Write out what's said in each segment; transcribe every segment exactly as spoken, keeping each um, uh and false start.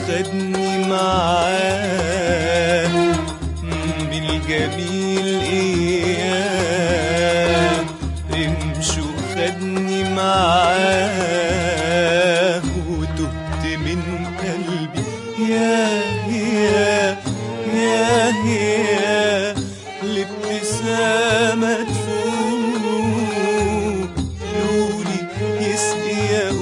وخدني معاه بالجميل اياه، رمش وخدني معاه وتهت من قلبي. يا يا يا يا الابتسامة تفوت لولي يسقي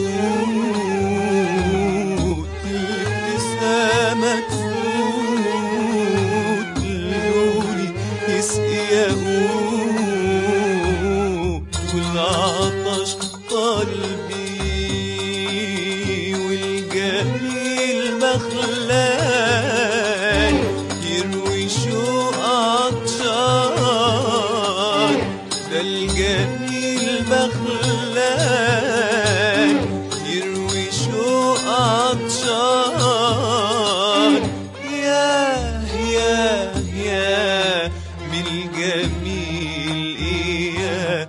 ياقوت، الابتسامة تفوت لولي يسقي ياقوت، والعطش قلبي والجميل مخلان يروي شوق عطشان. ده الجميل مخلان يروي شوق عطشان. يا يا يا بالجميل إياه.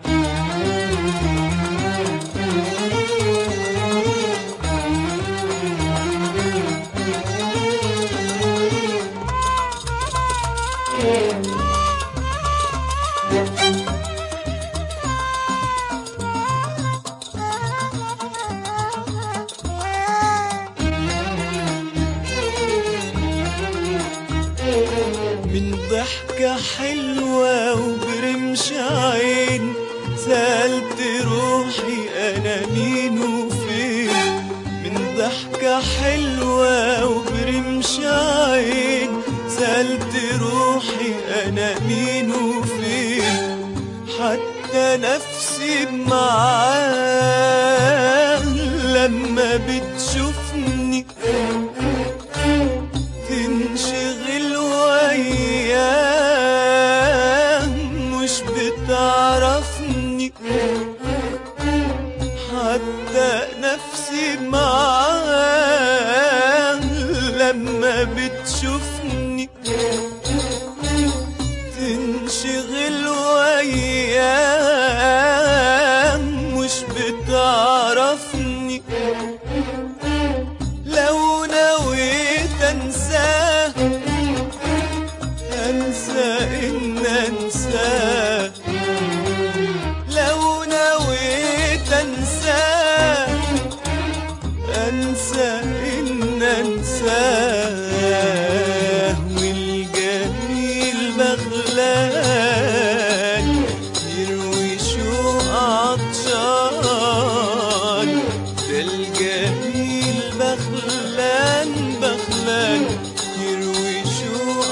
من ضحكة حلوة وبرمش عين سألت روحي أنا مين وفين. من ضحكة حلوة وبرمش عين سألت روحي أنا مين وفين. حتى نفسي معاه لما بتشوفني تنشغل وياه مش بتعرفني. حتى نفسي معاه لما بتشوفني تنشغل وياه مش بتعرفني. لو نويت انساه انسى ان انساه. لو نويت انساه انسى ان انساه. والجميل بخلان يروي شوق عطشان. ده الجميل بخلان بخلان يروي شوق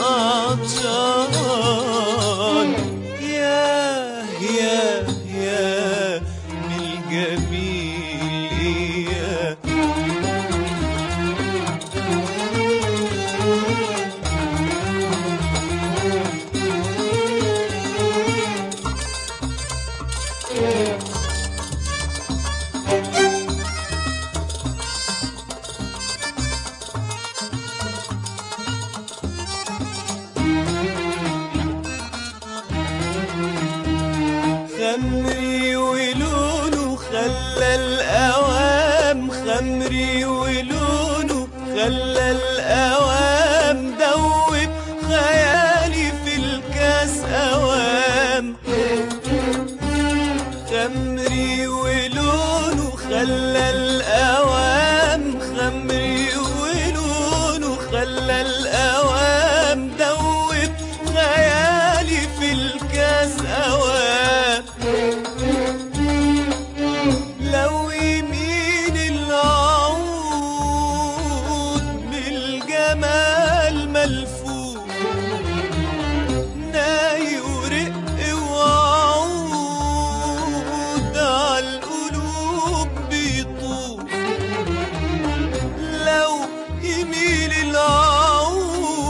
عطشان. يا يا يا بالجميل إياه. خمري ولونه خلى الأوام، خمري ولونه خلى الأوام دوب خيالي في الكاس أوام. خمري ولونه خلى الأوام، خمري ولونه خلى الأوام دوب خيالي في الكاس أوام. لو يمين العود بالجمال ملفوف ناي ورق وعود عالقلوب بيطوف. لو يميل العود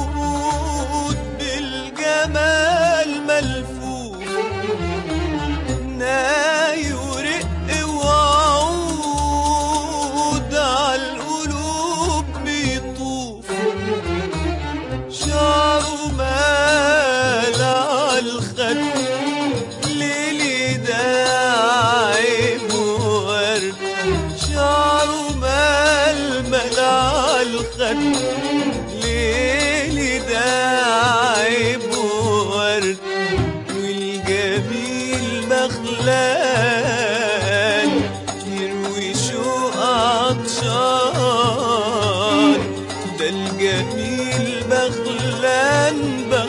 عالخد ليلي ده عيب ورد والجميل بخلان يروي شوق عطشان ده الجميل بخلان